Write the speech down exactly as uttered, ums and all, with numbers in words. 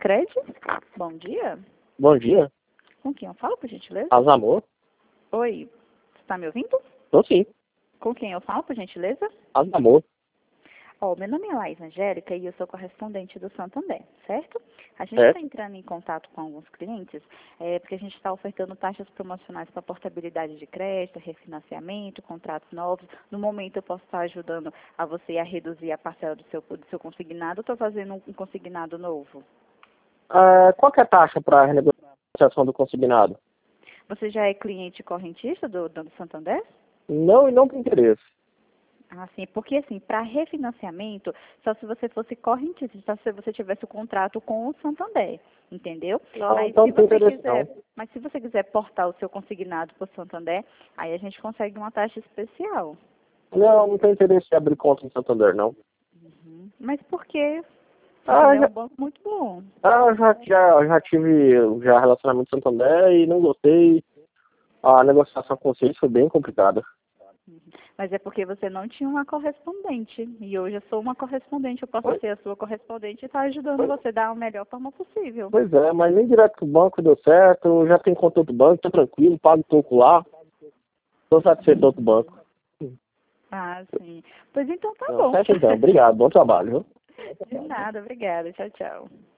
Cred? Bom dia. Bom dia. Com quem eu falo, por gentileza? Asamor? Oi, você está me ouvindo? Tô sim. Com quem eu falo, por gentileza? Asamor. Ó, meu nome é Laís Angélica e eu sou correspondente do Santander, certo? A gente É. está entrando em contato com alguns clientes, é, porque a gente está ofertando taxas promocionais para portabilidade de crédito, refinanciamento, contratos novos. No momento eu posso estar ajudando a você a reduzir a parcela do seu, do seu consignado, ou estou fazendo um, um consignado novo? Ah, qual que é a taxa para renegociação do consignado? Você já é cliente correntista do, do Santander? Não e não tem interesse. Ah, sim, porque assim, para refinanciamento, só se você fosse correntista, só se você tivesse o contrato com o Santander, entendeu? Não, Mas então se não tem você interesse quiser, não. mas se você quiser portar o seu consignado para o Santander, aí a gente consegue uma taxa especial. Não, não tem interesse em abrir conta em Santander, não. Uhum. Mas por quê? Ah, Santander é já, um banco muito bom. ah, já, já, já tive já relacionamento com Santander e não gostei. A negociação com vocês foi bem complicada. Uhum. Mas é porque você não tinha uma correspondente. E hoje eu sou uma correspondente, eu posso Pois, ser a sua correspondente e estar ajudando pois, você a dar a melhor forma possível. pois é, mas nem direto pro banco deu certo, já tenho conta do banco, tô tranquilo, pago pouco lá, tô satisfeito do outro banco. Ah, sim. Pois então tá Não, bom. fecha então, obrigado, bom trabalho, viu? De nada, obrigada. Tchau, tchau.